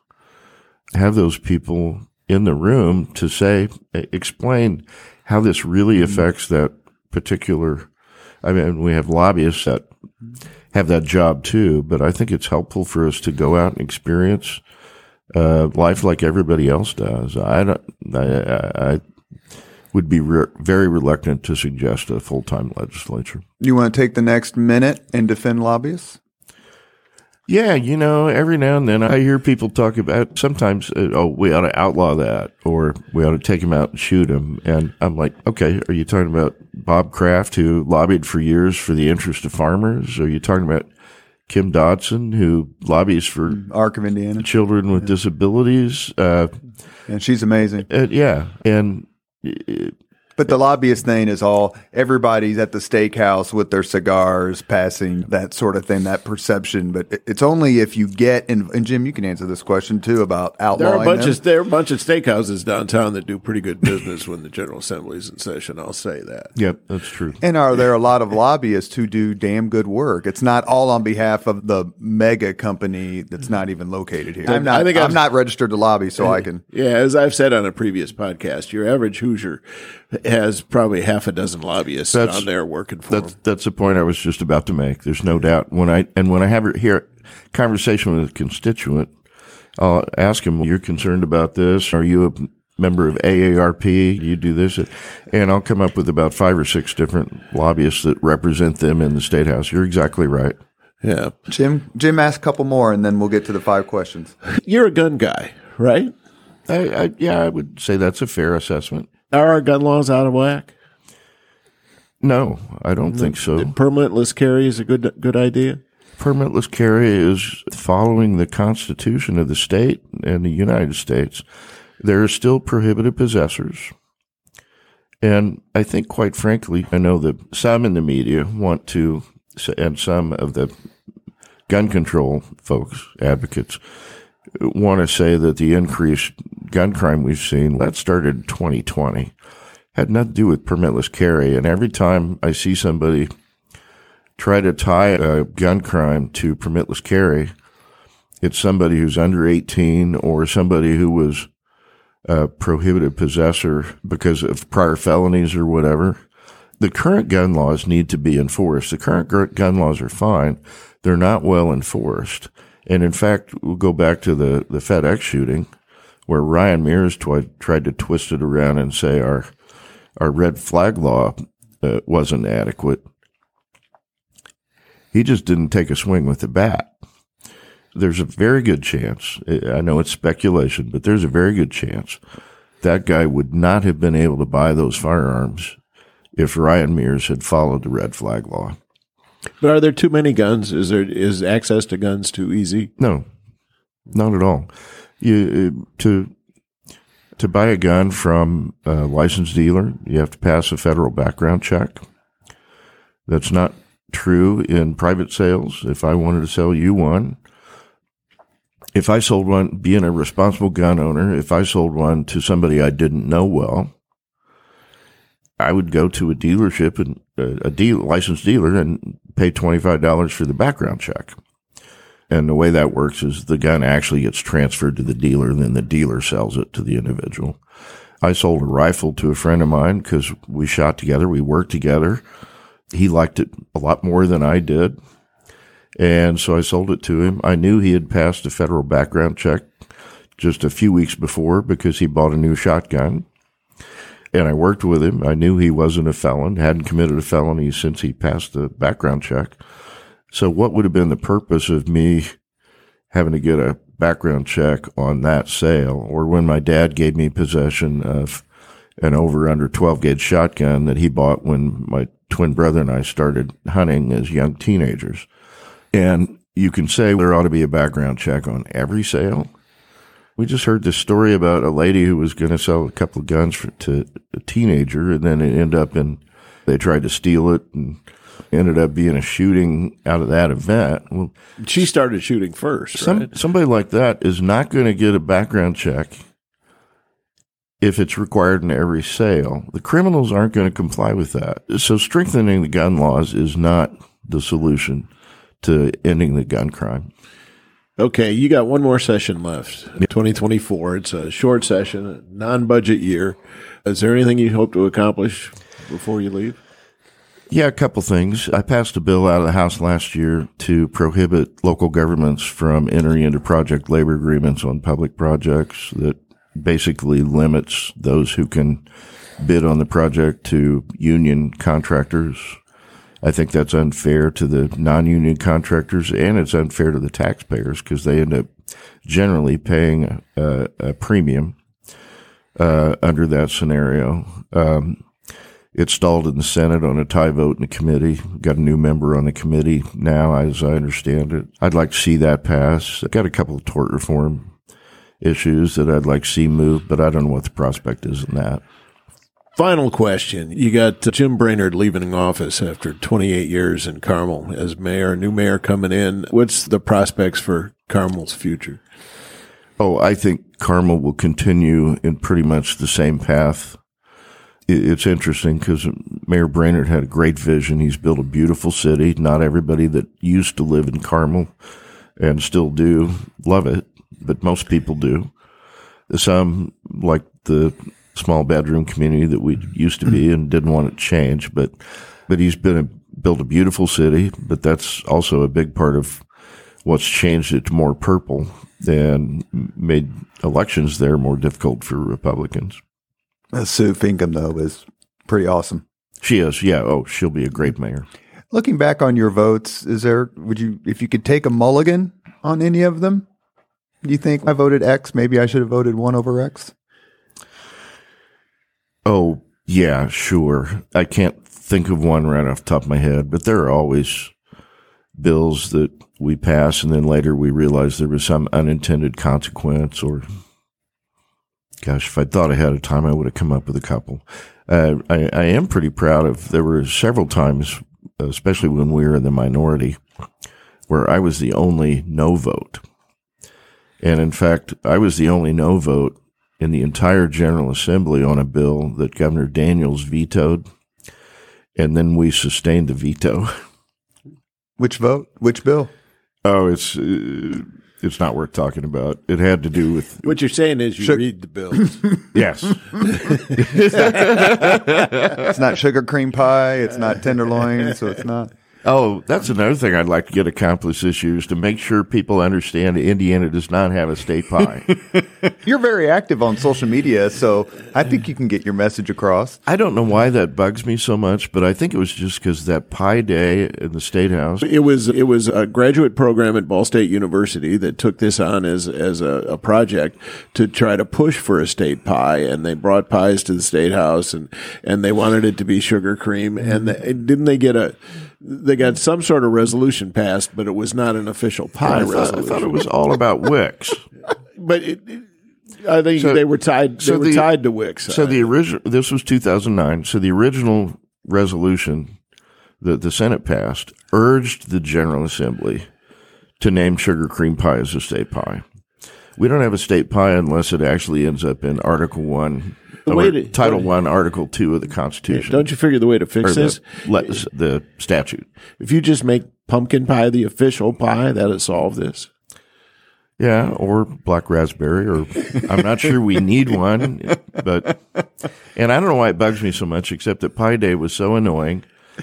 in the room to explain how this really affects that particular. I mean, we have lobbyists that have that job too, but I think it's helpful for us to go out and experience life like everybody else does. would be very reluctant to suggest a full-time legislature. You want to take the next minute and defend lobbyists? Yeah, every now and then I hear people talk about sometimes, we ought to outlaw that, or we ought to take him out and shoot him. And I'm like, okay, are you talking about Bob Kraft, who lobbied for years for the interest of farmers? Are you talking about Kim Dodson, who lobbies for Arc of Indiana children with disabilities? And she's amazing. Yeah. But the lobbyist thing is all everybody's at the steakhouse with their cigars, passing that sort of thing, that perception. But it's only if you get and Jim, you can answer this question too about outlawing. There are a bunch of steakhouses downtown that do pretty good business when the General Assembly's in session. I'll say that. Yep, that's true. And are there a lot of lobbyists who do damn good work? It's not all on behalf of the mega company that's not even located here. I'm not registered to lobby, so I can. Yeah, as I've said on a previous podcast, your average Hoosier has probably half a dozen lobbyists on there working for them. That's the point I was just about to make. There's no doubt. When I have a conversation with a constituent, I'll ask him, "You're concerned about this? Are you a member of AARP? Do you do this?" And I'll come up with about 5 or 6 different lobbyists that represent them in the State House. You're exactly right. Yeah, Jim, ask a couple more, and then we'll get to the 5 questions. You're a gun guy, right? I would say that's a fair assessment. Are our gun laws out of whack? No, I don't think so. Permitless carry is a good idea? Permitless carry is following the Constitution of the state and the United States. There are still prohibited possessors. And I think, quite frankly, I know that some in the media want to, and some of the gun control folks, advocates, want to say that the increased gun crime we've seen, that started in 2020, had nothing to do with permitless carry. And every time I see somebody try to tie a gun crime to permitless carry, it's somebody who's under 18 or somebody who was a prohibited possessor because of prior felonies or whatever. The current gun laws need to be enforced. The current gun laws are fine. They're not well enforced. And in fact, we'll go back to the FedEx shooting where Ryan Mears tried to twist it around and say our red flag law wasn't adequate. He just didn't take a swing with the bat. There's a very good chance, I know it's speculation, but there's a very good chance that guy would not have been able to buy those firearms if Ryan Mears had followed the red flag law. But are there too many guns? Is access to guns too easy? No, not at all. To buy a gun from a licensed dealer, you have to pass a federal background check. That's not true in private sales. If I wanted to sell you one, if I sold one, being a responsible gun owner, if I sold one to somebody I didn't know well, I would go to a dealership and licensed dealer and pay $25 for the background check. And the way that works is the gun actually gets transferred to the dealer, and then the dealer sells it to the individual. I sold a rifle to a friend of mine because we shot together. We worked together. He liked it a lot more than I did. And so I sold it to him. I knew he had passed a federal background check just a few weeks before because he bought a new shotgun. And I worked with him. I knew he wasn't a felon, hadn't committed a felony since he passed the background check. So what would have been the purpose of me having to get a background check on that sale? Or when my dad gave me possession of an over-under 12-gauge shotgun that he bought when my twin brother and I started hunting as young teenagers. And you can say there ought to be a background check on every sale. We just heard this story about a lady who was going to sell a couple of guns to a teenager, and then it ended up they tried to steal it and ended up being a shooting out of that event. Well, she started shooting first, right? Somebody like that is not going to get a background check if it's required in every sale. The criminals aren't going to comply with that. So strengthening the gun laws is not the solution to ending the gun crime. Okay, you got one more session left, 2024. It's a short session, a non-budget year. Is there anything you hope to accomplish before you leave? Yeah, a couple things. I passed a bill out of the House last year to prohibit local governments from entering into project labor agreements on public projects that basically limits those who can bid on the project to union contractors. I think that's unfair to the non-union contractors, and it's unfair to the taxpayers because they end up generally paying a premium under that scenario. It stalled in the Senate on a tie vote in the committee. Got a new member on the committee now, as I understand it. I'd like to see that pass. I've got a couple of tort reform issues that I'd like to see moved, but I don't know what the prospect is in that. Final question. You got Jim Brainerd leaving office after 28 years in Carmel as mayor, new mayor coming in. What's the prospects for Carmel's future? Oh, I think Carmel will continue in pretty much the same path. It's interesting because Mayor Brainerd had a great vision. He's built a beautiful city. Not everybody that used to live in Carmel and still do love it, but most people do. Some, like the small bedroom community that we used to be and didn't want it to change, but he's built a beautiful city, but that's also a big part of what's changed it to more purple and made elections there more difficult for Republicans. Sue Finkham, though, is pretty awesome. She is, yeah. Oh, she'll be a great mayor. Looking back on your votes, if you could take a mulligan on any of them, do you think I voted X? Maybe I should have voted 1 over X? Oh, yeah, sure. I can't think of one right off the top of my head, but there are always bills that we pass and then later we realize there was some unintended consequence or, gosh, if I'd thought ahead of time, I would have come up with a couple. I am pretty proud of, there were several times, especially when we were in the minority, where I was the only no vote. And in fact, I was the only no vote in the entire General Assembly on a bill that Governor Daniels vetoed, and then we sustained the veto. Which vote? Which bill? Oh, it's not worth talking about. It had to do with... What you're saying is you read the bills. Yes. It's not sugar cream pie. It's not tenderloin, so it's not... Oh, that's another thing I'd like to get accomplished this year is to make sure people understand Indiana does not have a state pie. You're very active on social media, so I think you can get your message across. I don't know why that bugs me so much, but I think it was just because that Pie Day in the State House. It was a graduate program at Ball State University that took this on as a project to try to push for a state pie, and they brought pies to the State House, and they wanted it to be sugar cream, and they got some sort of resolution passed, but it was not an official pie resolution. I thought it was all about Wicks. But I think they were tied. They were tied to Wicks. So the original. This was 2009. So the original resolution that the Senate passed urged the General Assembly to name sugar cream pie as a state pie. We don't have a state pie unless it actually ends up in Article 1. Title 1, Article 2 of the Constitution. Don't you figure the way to fix this? The statute. If you just make pumpkin pie the official pie, that'll solve this. Yeah, or black raspberry, or I'm not sure we need one, and I don't know why it bugs me so much, except that Pie Day was so annoying.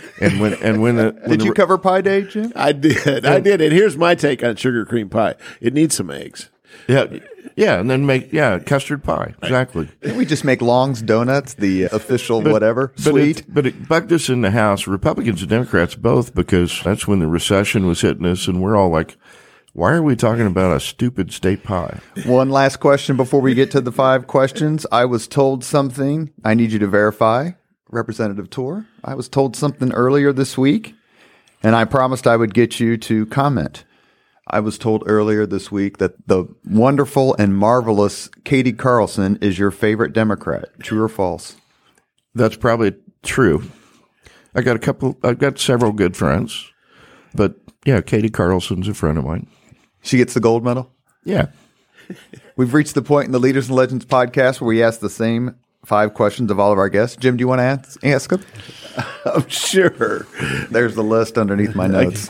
Did you cover Pie Day, Jim? I did. And here's my take on sugar cream pie. It needs some eggs. Yeah, and then make custard pie. Exactly. Didn't we just make Long's Donuts the official sweet? But it bugged us in the House, Republicans and Democrats both, because that's when the recession was hitting us, and we're all like, why are we talking about a stupid state pie? One last question before we get to the 5 questions. I was told something I need you to verify, Representative Torr. I was told something earlier this week, and I promised I would get you to comment. I was told earlier this week that the wonderful and marvelous Katie Carlson is your favorite Democrat. True or false? That's probably true. I've got several good friends, but yeah, Katie Carlson's a friend of mine. She gets the gold medal? Yeah. We've reached the point in the Leaders and Legends podcast where we ask the same 5 questions of all of our guests. Jim, do you want to ask them? Sure. There's the list underneath my notes.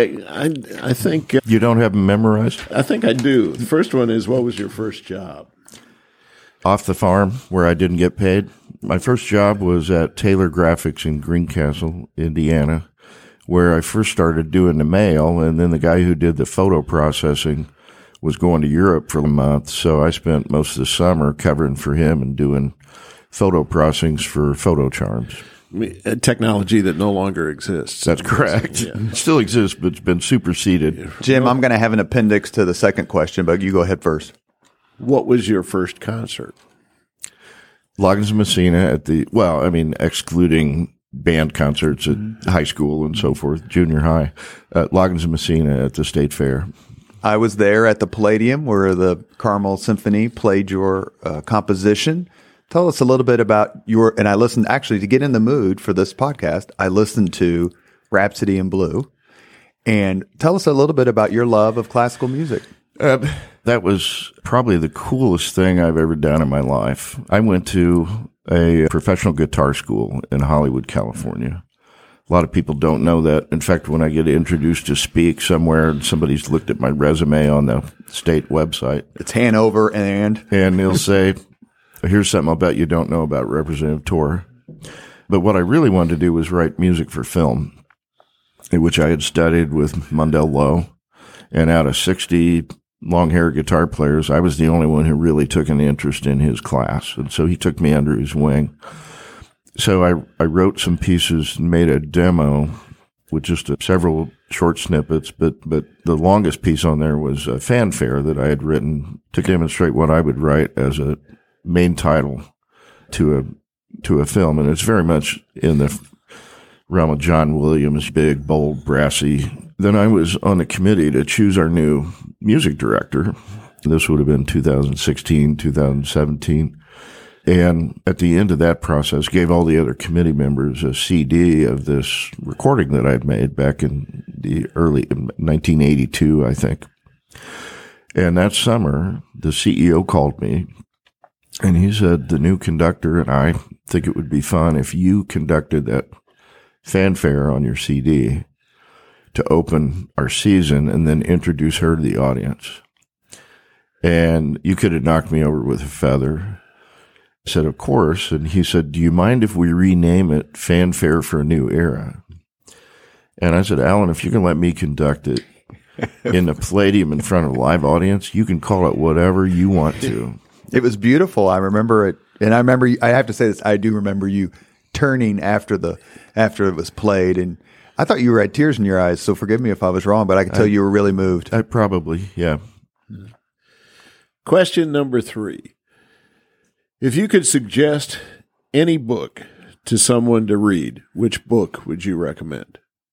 I think... You don't have them memorized? I think I do. The first one is, what was your first job? Off the farm, where I didn't get paid. My first job was at Taylor Graphics in Greencastle, Indiana, where I first started doing the mail, and then the guy who did the photo processing was going to Europe for a month, so I spent most of the summer covering for him and doing photo processings for photo charms. A technology that no longer exists. That's correct. It still exists, but it's been superseded. Jim, I'm going to have an appendix to the second question, but you go ahead first. What was your first concert? Loggins and Messina excluding band concerts at high school and so forth, junior high, Loggins and Messina at the State Fair. I was there at the Palladium where the Carmel Symphony played your composition. Tell us a little bit about and I listened, actually, to get in the mood for this podcast, I listened to Rhapsody in Blue. And tell us a little bit about your love of classical music. That was probably the coolest thing I've ever done in my life. I went to a professional guitar school in Hollywood, California. A lot of people don't know that. In fact, when I get introduced to speak somewhere and somebody's looked at my resume on the state website, it's Hanover and they'll say, here's something I'll bet you don't know about Representative Tor. But what I really wanted to do was write music for film, which I had studied with Mundell Lowe. And out of 60 long-haired guitar players, I was the only one who really took an interest in his class. And so he took me under his wing. So I wrote some pieces and made a demo with just several short snippets, but the longest piece on there was a fanfare that I had written to demonstrate what I would write as a main title to a film. And it's very much in the realm of John Williams, big, bold, brassy. Then I was on the committee to choose our new music director. This would have been 2016, 2017. And at the end of that process, gave all the other committee members a CD of this recording that I'd made back in the early 1982, I think. And that summer, the CEO called me and he said, the new conductor and I think it would be fun if you conducted that fanfare on your CD to open our season and then introduce her to the audience. And you could have knocked me over with a feather. I said, of course. And he said, do you mind if we rename it Fanfare for a New Era? And I said, Alan, if you can let me conduct it in the Palladium in front of a live audience, you can call it whatever you want to. It was beautiful. I remember it. And I have to say this, I do remember you turning after it was played. And I thought you had tears in your eyes. So forgive me if I was wrong, but I could tell you were really moved. I probably, yeah. Question number 3. If you could suggest any book to someone to read, which book would you recommend?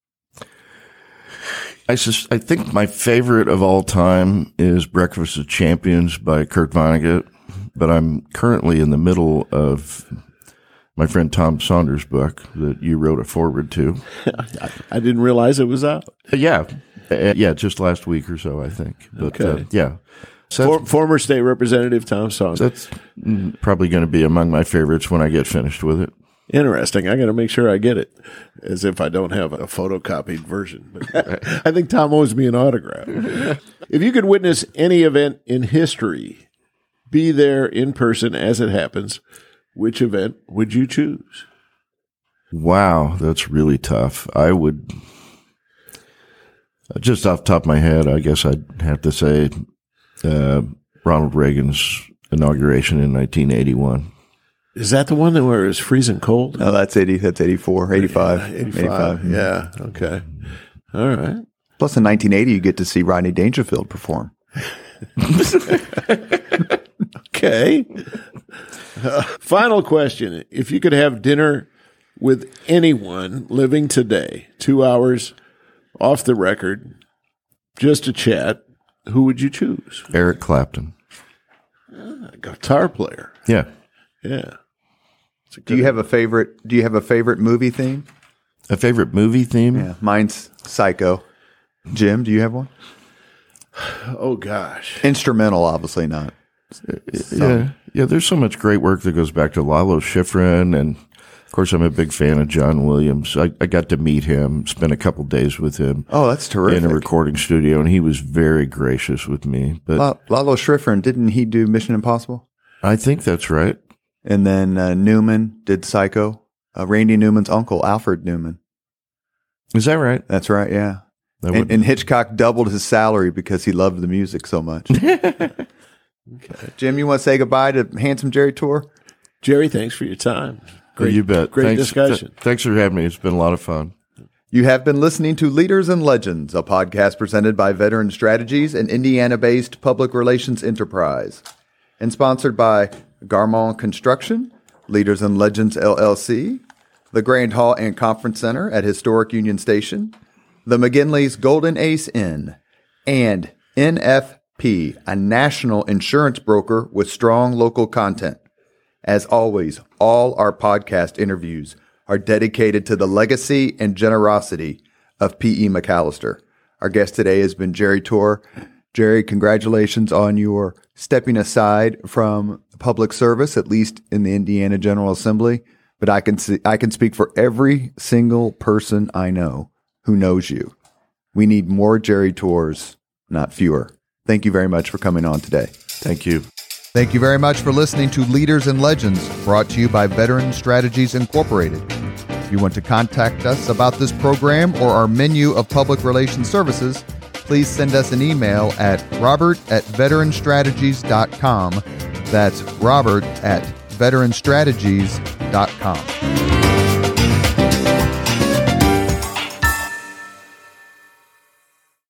I think my favorite of all time is Breakfast of Champions by Kurt Vonnegut, but I'm currently in the middle of my friend Tom Saunders' book that you wrote a foreword to. I didn't realize it was out. Yeah, just last week or so, I think. But, okay. Yeah. So former state representative Tom Saunders. That's probably going to be among my favorites when I get finished with it. Interesting. I got to make sure I get it, as if I don't have a photocopied version. But I think Tom owes me an autograph. If you could witness any event in history, be there in person as it happens, which event would you choose? Wow, that's really tough. I would, just off the top of my head, I guess I'd have to say Ronald Reagan's inauguration in 1981. Is that the one where it was freezing cold? No, that's 84, 85. 85. Yeah. Okay. All right. Plus in 1980, you get to see Rodney Dangerfield perform. Okay. Final question. If you could have dinner with anyone living today, 2 hours off the record, just to chat, who would you choose? Eric Clapton. Guitar player. Yeah. Yeah. Do you have a favorite movie theme? A favorite movie theme? Yeah. Mine's Psycho. Jim, do you have one? Oh gosh. Instrumental, obviously not. Yeah. There's so much great work that goes back to Lalo Schifrin, and of course, I'm a big fan of John Williams. I got to meet him, spent a couple days with him. Oh, that's terrific! In a recording studio, and he was very gracious with me. But Lalo Schifrin, didn't he do Mission Impossible? I think that's right. And then Newman did Psycho. Randy Newman's uncle, Alfred Newman. Is that right? That's right. Yeah. And Hitchcock doubled his salary because he loved the music so much. Okay. Jim, you want to say goodbye to handsome Jerry Tor? Jerry, thanks for your time. Great, you bet. Great discussion. Thanks for having me. It's been a lot of fun. You have been listening to Leaders and Legends, a podcast presented by Veteran Strategies, an Indiana-based public relations enterprise, and sponsored by Garmong Construction, Leaders and Legends LLC, the Grand Hall and Conference Center at Historic Union Station, the McGinley's Golden Ace Inn, and NFP, a national insurance broker with strong local content. As always, all our podcast interviews are dedicated to the legacy and generosity of P.E. McAllister. Our guest today has been Jerry Tour. Jerry, congratulations on your stepping aside from public service, at least in the Indiana General Assembly. But I can speak for every single person I know who knows you. We need more Jerry Tours, not fewer. Thank you very much for coming on today. Thank you. Thank you very much for listening to Leaders and Legends, brought to you by Veteran Strategies Incorporated. If you want to contact us about this program or our menu of public relations services, please send us an email at robert@veteranstrategies.com. That's robert@veteranstrategies.com.